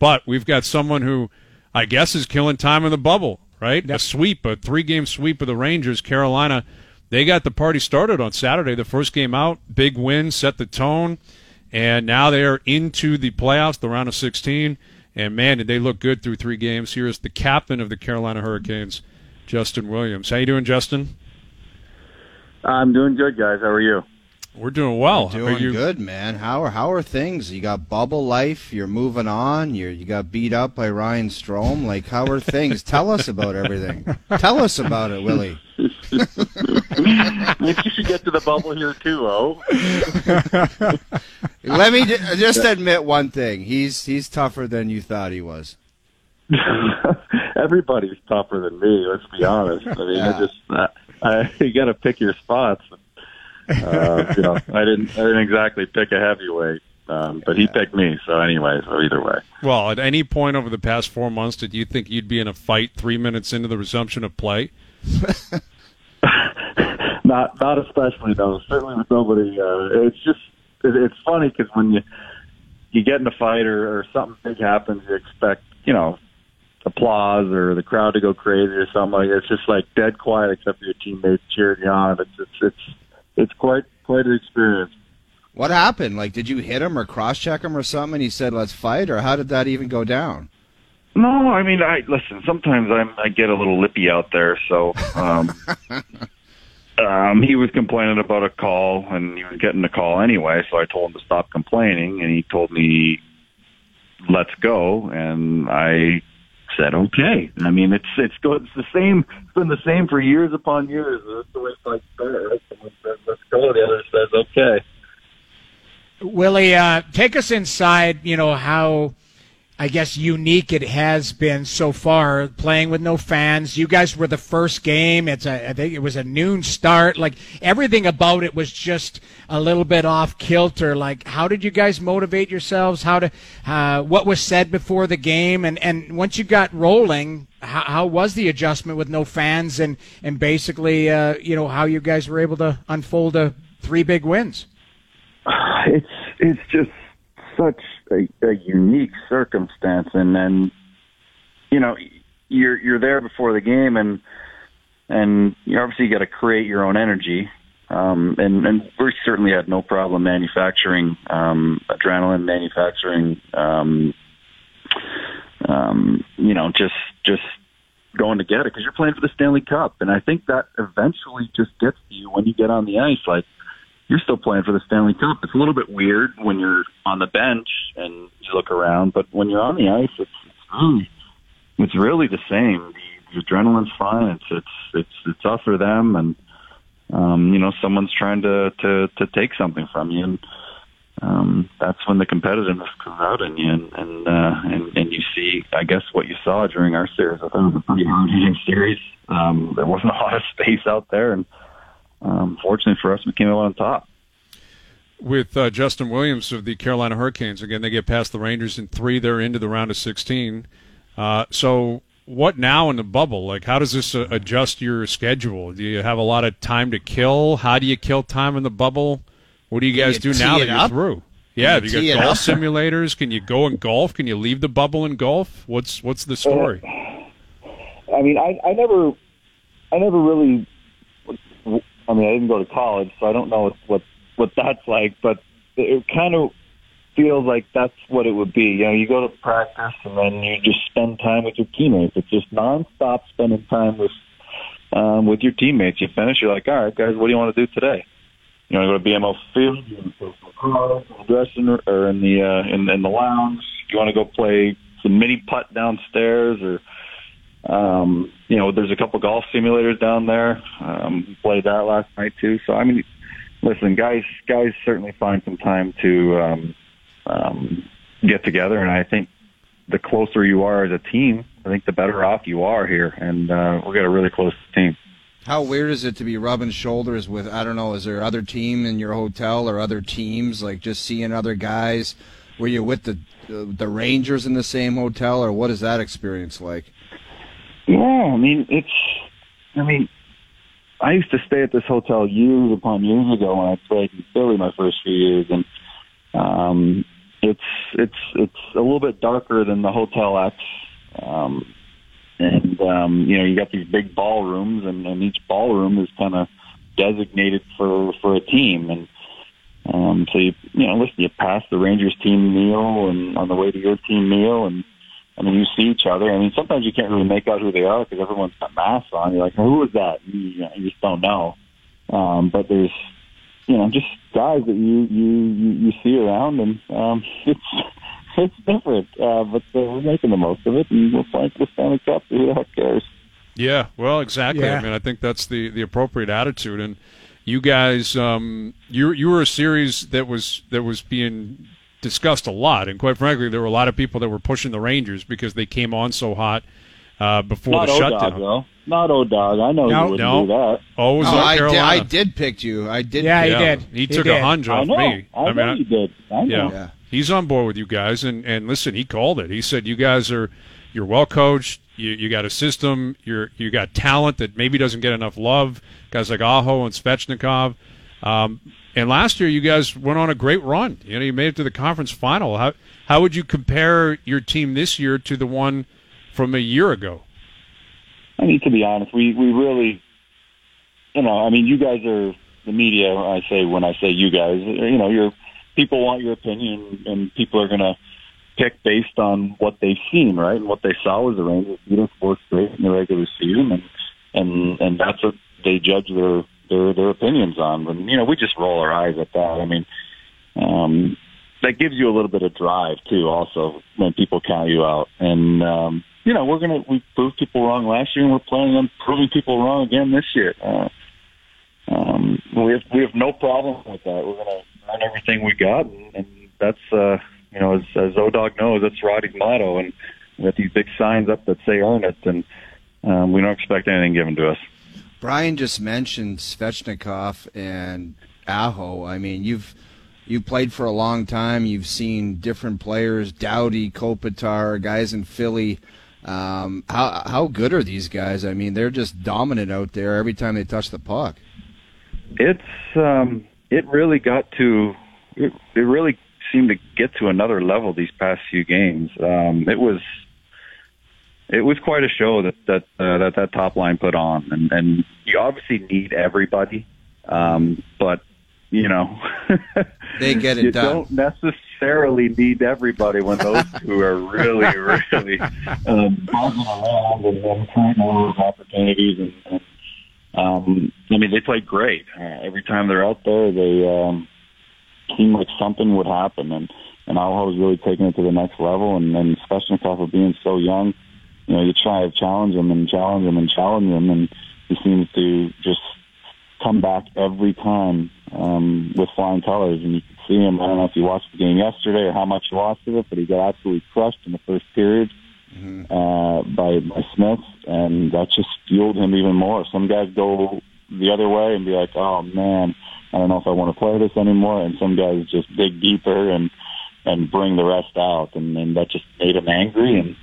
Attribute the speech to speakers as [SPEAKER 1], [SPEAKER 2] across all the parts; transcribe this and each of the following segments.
[SPEAKER 1] But we've got someone who I guess is killing time in the bubble, right?
[SPEAKER 2] Yep.
[SPEAKER 1] A 3-game sweep of the Rangers. Carolina, they got the party started on Saturday. The first game out, big win, set the tone, and now they are into the playoffs, the round of 16. And, man, did they look good through 3 games. Here is the captain of the Carolina Hurricanes, Justin Williams. How you doing, Justin?
[SPEAKER 3] I'm doing good, guys. How are you?
[SPEAKER 1] We're doing well.
[SPEAKER 4] Doing good, man. How are things? You got bubble life. You're moving on. You got beat up by Ryan Strome. Like, how are things? Tell us about everything. Tell us about it, Willie.
[SPEAKER 3] Maybe you should get to the bubble here too,
[SPEAKER 4] Let me just admit one thing. He's tougher than you thought he was.
[SPEAKER 3] Everybody's tougher than me. Let's be honest. I mean,
[SPEAKER 4] Yeah.
[SPEAKER 3] you got to pick your spots. I didn't exactly pick a heavyweight, but he picked me. So anyway, either way.
[SPEAKER 1] Well, at any point over the past 4 months, did you think you'd be in a fight 3 minutes into the resumption of play?
[SPEAKER 3] Not especially, though. Certainly with nobody. It's funny because when you get in a fight or something big happens, you expect, applause or the crowd to go crazy or something like that. It's just like dead quiet except for your teammates cheering you on. It's quite an experience.
[SPEAKER 4] What happened? Like, did you hit him or cross-check him or something and he said, let's fight? Or how did that even go down?
[SPEAKER 3] No, I mean, listen, sometimes I get a little lippy out there, so he was complaining about a call, and he was getting a call anyway, so I told him to stop complaining, and he told me, let's go, and I said, okay. I mean, it's good. It's the same. It's been the same for years upon years. That's the way it's right? Someone says, let's go. The other says, okay.
[SPEAKER 2] Willie, take us inside, how, I guess, unique it has been so far, playing with no fans. You guys were the first game. I think it was a noon start. Like, everything about it was just a little bit off kilter. Like, how did you guys motivate yourselves? What was said before the game? And once you got rolling, how was the adjustment with no fans and basically, how you guys were able to unfold 3 big wins?
[SPEAKER 3] It's just such a unique circumstance, and then you're there before the game, and you obviously got to create your own energy, and we certainly had no problem manufacturing adrenaline, manufacturing just going to get it because you're playing for the Stanley Cup, and I think that eventually just gets to you when you get on the ice, like. You're still playing for the Stanley Cup. It's a little bit weird when you're on the bench and you look around, but when you're on the ice, it's really the same. The adrenaline's fine. It's us or them, and someone's trying to take something from you, and that's when the competitiveness comes out in you, and you see, I guess, what you saw during our series. I thought it was a pretty hard-hitting series. There wasn't a lot of space out there, and fortunately for us, we came out on top.
[SPEAKER 1] With Justin Williams of the Carolina Hurricanes, again, they get past the Rangers in 3. They're into the round of 16. So what now in the bubble? Like, how does this adjust your schedule? Do you have a lot of time to kill? How do you kill time in the bubble? What do you guys do now that you're through? Yeah, have you got golf simulators? Can you go and golf? Can you leave the bubble and golf? What's the story?
[SPEAKER 3] I mean, I never really. I mean, I didn't go to college, so I don't know what that's like, but it kind of feels like that's what it would be. You go to practice and then you just spend time with your teammates. It's just nonstop spending time with your teammates. You finish, you're like, all right, guys, what do you want to do today? You want to go to BMO Field? You want to play some cards in the dressing room or in the lounge? You want to go play some mini putt downstairs or there's a couple golf simulators down there. Played that last night too. So I mean, listen, guys certainly find some time to get together, and I think the closer you are as a team, I think the better off you are here. And we've got a really close team.
[SPEAKER 4] How weird is it to be rubbing shoulders with, I don't know, is there other team in your hotel or other teams, like just seeing other guys? Were you with the Rangers in the same hotel, or what is that experience like?
[SPEAKER 3] Yeah, I used to stay at this hotel years upon years ago when I played in Philly my first few years, and it's a little bit darker than the Hotel X. You got these big ballrooms, and each ballroom is kind of designated for a team. And so you pass the Rangers team meal, and on the way to your team meal, and I mean, you see each other. I mean, sometimes you can't really make out who they are because everyone's got masks on. You're like, who was that? You just don't know. But there's, just guys that you see around, and it's different. But we're making the most of it, and we're playing for the Stanley Cup. Who the heck cares?
[SPEAKER 1] Yeah, well, exactly.
[SPEAKER 2] Yeah.
[SPEAKER 1] I mean, I think that's the appropriate attitude. And you guys, you were a series that was being discussed a lot, and quite frankly, there were a lot of people that were pushing the Rangers because they came on so hot before
[SPEAKER 3] Not
[SPEAKER 1] the
[SPEAKER 3] O-Dog,
[SPEAKER 1] shutdown.
[SPEAKER 3] though. Not O-Dog. I know you wouldn't do that.
[SPEAKER 1] Oh, it was North Carolina.
[SPEAKER 4] I did pick you. I did.
[SPEAKER 2] Yeah,
[SPEAKER 4] pick
[SPEAKER 2] he did.
[SPEAKER 1] He took a hunch off me.
[SPEAKER 3] I know you did. I know.
[SPEAKER 1] Yeah. He's on board with you guys, and listen, he called it. He said you guys you're well coached. You got a system. You got talent that maybe doesn't get enough love. Guys like Aho and Svechnikov. And last year, you guys went on a great run. You made it to the conference final. How would you compare your team this year to the one from a year ago?
[SPEAKER 3] I mean, to be honest, we really, you guys are the media. When I say you guys, your people want your opinion, and people are going to pick based on what they've seen, right? And what they saw was the Rangers beat us 4 straight in the regular season, and that's what they judge their opinions on. But we just roll our eyes at that. I mean, that gives you a little bit of drive too. Also, when people count you out, and we proved people wrong last year, and we're planning on proving people wrong again this year. We have no problem with that. We're going to earn everything we got, and that's as O-Dog knows, that's Roddy's motto. And we got these big signs up that say "Earn it," and we don't expect anything given to us.
[SPEAKER 4] Brian just mentioned Svechnikov and Aho. I mean, you've played for a long time. You've seen different players, Doughty, Kopitar, guys in Philly. How good are these guys? I mean, they're just dominant out there every time they touch the puck.
[SPEAKER 3] It really got to it really seemed to get to another level these past few games. It was quite a show that top line put on, and you obviously need everybody, but
[SPEAKER 4] they get it
[SPEAKER 3] you
[SPEAKER 4] done.
[SPEAKER 3] Don't necessarily need everybody when those two are really buzzing around and creating all those opportunities. And they play great. Every time they're out there, they seem like something would happen. And Aho was really taking it to the next level. And Svechnikov, for being so young, you try to challenge him, and he seems to just come back every time with flying colors. And you can see him. I don't know if you watched the game yesterday or how much you watched of it, but he got absolutely crushed in the first period by Smith, and that just fueled him even more. Some guys go the other way and be like, "Oh man, I don't know if I want to play this anymore," and some guys just dig deeper and bring the rest out, and that just made him angry. And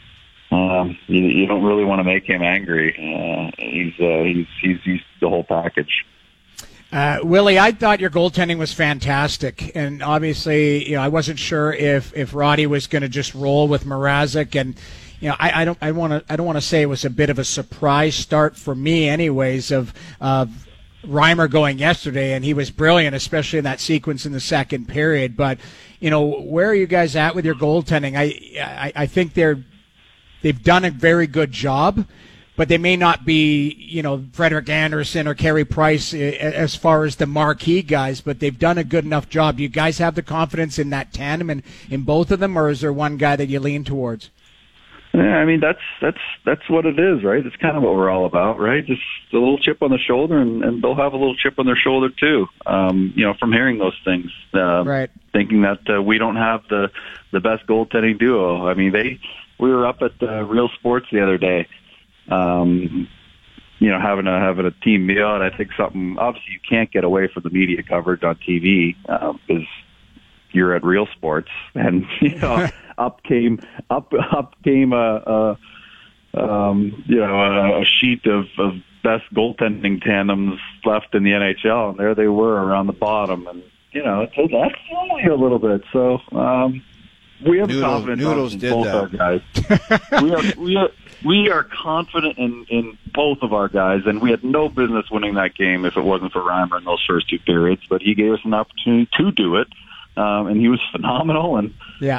[SPEAKER 3] you don't really want to make him angry. He's the whole package.
[SPEAKER 2] Willie, I thought your goaltending was fantastic, and obviously, I wasn't sure if Roddy was going to just roll with Mrazek, and I don't want to say it was a bit of a surprise start for me, anyways, of Reimer going yesterday, and he was brilliant, especially in that sequence in the second period. But where are you guys at with your goaltending? I think they've done a very good job, but they may not be, Frederik Andersen or Carey Price as far as the marquee guys, but they've done a good enough job. Do you guys have the confidence in that tandem and in both of them, or is there one guy that you lean towards?
[SPEAKER 3] Yeah, I mean, that's what it is, right? It's kind of what we're all about, right? Just a little chip on the shoulder, and they'll have a little chip on their shoulder too, from hearing those things.
[SPEAKER 2] Right.
[SPEAKER 3] Thinking that we don't have the best goaltending duo. I mean, we were up at Real Sports the other day, having a team meal, and I think something, obviously you can't get away from the media coverage on TV because you're at Real Sports, and up came a sheet of best goaltending tandems left in the NHL, and there they were around the bottom, that's only a little bit. So we have confidence
[SPEAKER 4] Noodles
[SPEAKER 3] in
[SPEAKER 4] did
[SPEAKER 3] both
[SPEAKER 4] that.
[SPEAKER 3] our guys. We are confident in both of our guys, and we had no business winning that game if it wasn't for Reimer in those first 2 periods. But he gave us an opportunity to do it, and he was phenomenal. And
[SPEAKER 2] Yeah.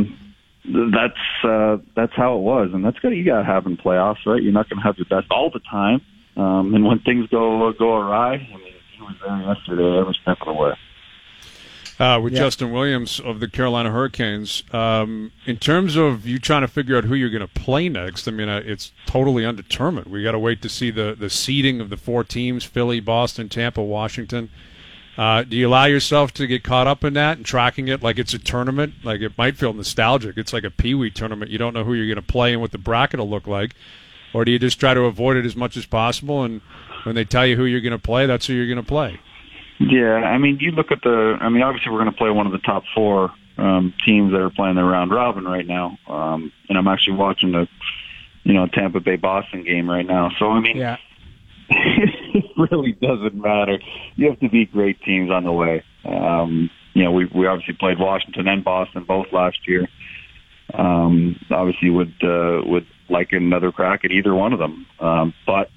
[SPEAKER 3] That's how it was, and that's what you got to have in playoffs, right? You're not going to have your best all the time, and when things go awry, I mean, he was there yesterday every step of the way.
[SPEAKER 1] With Justin Williams of the Carolina Hurricanes, in terms of you trying to figure out who you're going to play next, I mean, it's totally undetermined. We got to wait to see the seeding of the 4 teams: Philly, Boston, Tampa, Washington. Do you allow yourself to get caught up in that and tracking it like it's a tournament? Like, it might feel nostalgic. It's like a peewee tournament. You don't know who you're going to play and what the bracket will look like. Or do you just try to avoid it as much as possible, and when they tell you who you're going to play, that's who you're going to play?
[SPEAKER 3] Yeah, I mean, you look at obviously we're going to play one of the top 4 teams that are playing their round robin right now. And I'm actually watching the, Tampa Bay Boston game right now. So, I mean,
[SPEAKER 2] Yeah.
[SPEAKER 3] it really doesn't matter. You have to beat great teams on the way. We obviously played Washington and Boston both last year. Obviously would like another crack at either one of them. But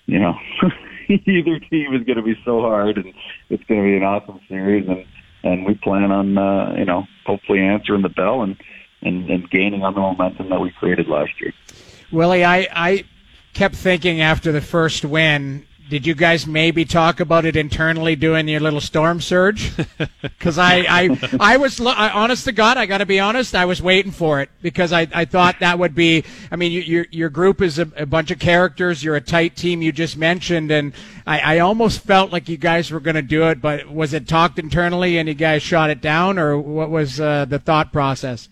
[SPEAKER 3] either team is going to be so hard, and it's going to be an awesome series, and we plan on hopefully answering the bell and gaining on the momentum that we created last year.
[SPEAKER 2] Willie, I kept thinking after the first win, did you guys maybe talk about it internally doing your little storm surge? Because I was, honest to God, I got to be honest, I was waiting for it because I thought that would be, I mean, your group is a bunch of characters. You're a tight team you just mentioned, and I almost felt like you guys were going to do it, but was it talked internally and you guys shot it down, or what was the thought process?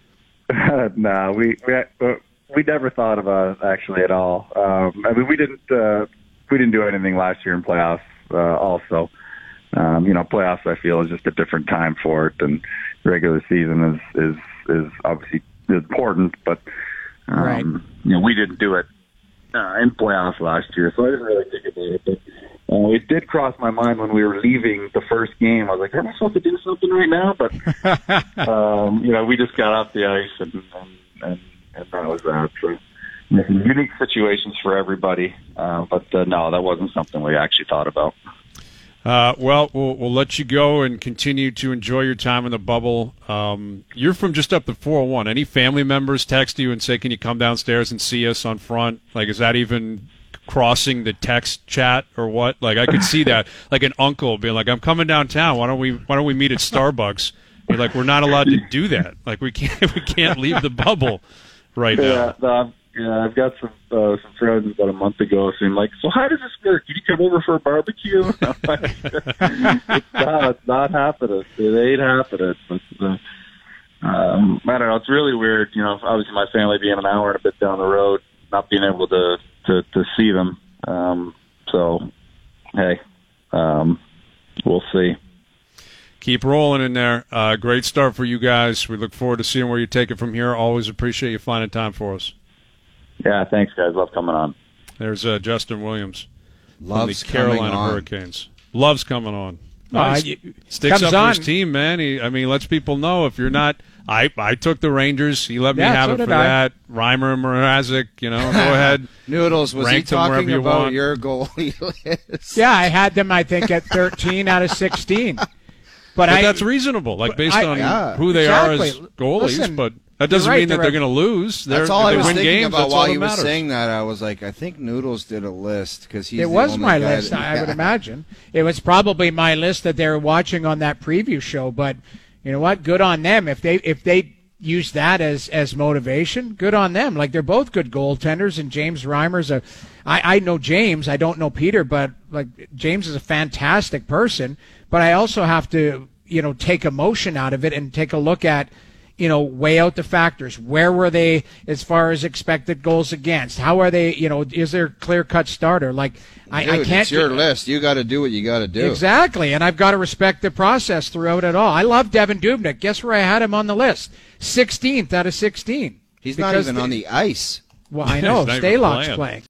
[SPEAKER 3] No, we never thought about it actually at all. I mean, we didn't do anything last year in playoffs. Also, playoffs I feel is just a different time for it, and regular season is obviously important, but
[SPEAKER 2] Right.
[SPEAKER 3] We didn't do it in playoffs last year, so I didn't really think about it. But it did cross my mind when we were leaving the first game. I was like, am I supposed to do something right now? But we just got off the ice and that was that. So, unique situations for everybody, but no, that wasn't something we actually thought about.
[SPEAKER 1] Well, we'll let you go and continue to enjoy your time in the bubble. You're from just up the 401. Any family members text you and say, can you come downstairs and see us on front? Like, is that even crossing the text chat or what? Like, I could see that, like an uncle being like, I'm coming downtown. Why don't we meet at Starbucks? You're like, we're not allowed to do that. Like, we can't leave the bubble right now.
[SPEAKER 3] Yeah, I've got some friends about a month ago saying, like, so how does this work? Did you come over for a barbecue? It's not happening. It ain't happening. But, I don't know. It's really weird. Obviously my family being an hour and a bit down the road, not being able to see them. So, hey, we'll see.
[SPEAKER 1] Keep rolling in there. Great start for you guys. We look forward to seeing where you take it from here. Always appreciate you finding time for us.
[SPEAKER 3] Yeah, thanks, guys. Love coming on.
[SPEAKER 1] There's Justin Williams
[SPEAKER 4] Loves
[SPEAKER 1] from the Carolina
[SPEAKER 4] coming on.
[SPEAKER 1] Hurricanes. Loves coming on. Sticks up for his team, man. Lets people know if you're not. I took the Rangers. He let me have it for that. Reimer and Mrazek, go ahead.
[SPEAKER 4] Noodles, was he
[SPEAKER 1] Rank them wherever
[SPEAKER 4] talking
[SPEAKER 1] you
[SPEAKER 4] about
[SPEAKER 1] want.
[SPEAKER 4] your goalie list?
[SPEAKER 2] Yeah, I had them, I think, at 13 out of 16.
[SPEAKER 1] But that's reasonable, based on who they are as goalies.
[SPEAKER 2] Listen,
[SPEAKER 1] but that doesn't mean that they're going to lose.
[SPEAKER 4] That's all I was thinking
[SPEAKER 1] games,
[SPEAKER 4] about while he was
[SPEAKER 1] matters.
[SPEAKER 4] saying that. I was like, I think Noodles did a list because he's.
[SPEAKER 2] It was my list. I would imagine it was probably my list that they were watching on that preview show. But you know what? Good on them if they use that as motivation. Good on them. Like, they're both good goaltenders, and James Reimer's I know James. I don't know Peter, but like, James is a fantastic person. But I also have to take emotion out of it and take a look at. Weigh out the factors. Where were they as far as expected goals against? How are they, is there a clear-cut starter? Like, I can't.
[SPEAKER 4] It's your list. You got to do what you got to do.
[SPEAKER 2] Exactly, and I've got to respect the process throughout it all. I love Devin Dubnyk. Guess where I had him on the list? 16th out of 16.
[SPEAKER 4] He's not even on the ice.
[SPEAKER 2] Well, I know.
[SPEAKER 1] He's not even
[SPEAKER 2] Stalock's
[SPEAKER 1] playing.
[SPEAKER 2] playing.